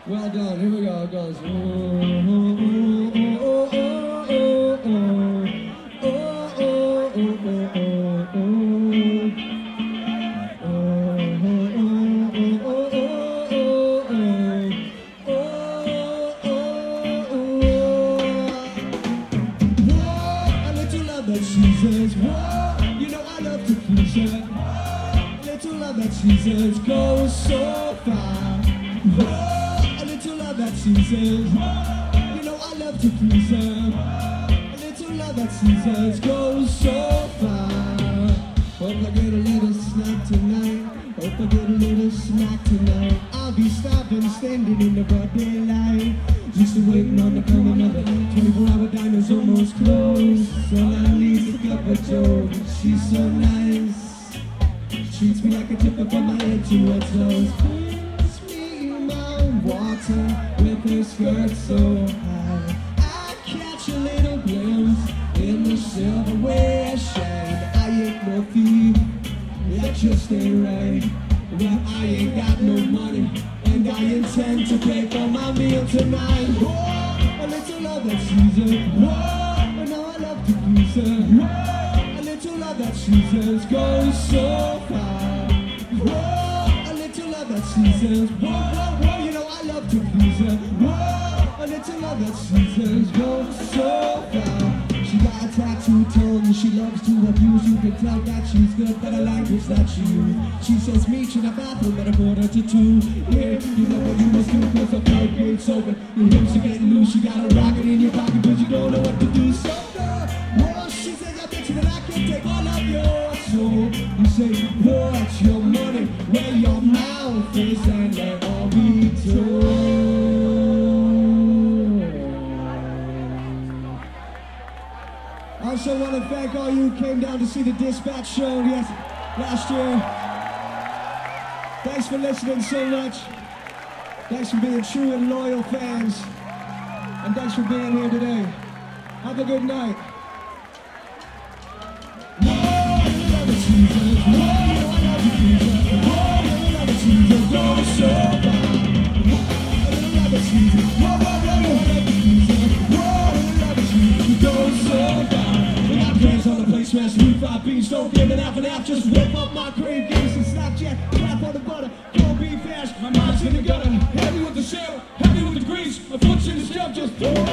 Well done. Here we go. It goes. Oh, oh, oh, oh, oh, oh, oh, oh, oh, Jesus, whoa, you know I love to please her. Little love that Jesus goes so far. Whoa, a little love that Jesus, whoa, you know I love to please her. A little love that Jesus goes so far. Hope I get a little snack tonight. Hope I get a little snack tonight. I'll be stopping, standing in the broad daylight, just waiting on the coming of it. 24-hour diners almost closed. All I need is a cup of joe. She's so nice, treats me like a tipper from my head to her toes. Puts me in my water with her skirt so high. I catch a little glimpse in the silverware shine. I ain't no thief, that just ain't right. Well, I ain't got no money, and I intend to pay for my meal tonight. Whoa, a little love that Caesar. Whoa, and now I love to please her. Whoa, a little love that Caesar's goes so far. Whoa, a little love that Caesar's. Whoa, whoa, whoa, you know I love to please her. Whoa, a little love that Caesar's goes so far. She got a tattoo tongue and she loves to abuse. You can tell that she's good, but a language that she uses. She says meet you in the bathroom at 1:45. Yeah, you know what you must do cause the floodgates open. Your hips are getting loose, you got a rocket in your pocket but you don't know what to do. So whoa, she says I bet you that I can take all of your soul. You say, what's your money? Where your mouth is and let all be told. I also want to thank all you who came down to see the Dispatch show last year. Thanks for listening so much. Thanks for being true and loyal fans. And thanks for being here today. Have a good night. Smash the roof, 5 beans, don't give it half and half. Just whip up my crave, give me some Snapchat, clap on the butter, corned beef hash. My mind's in the gutter, heavy with the shell, heavy with the grease. My foot's in the step, just throw it.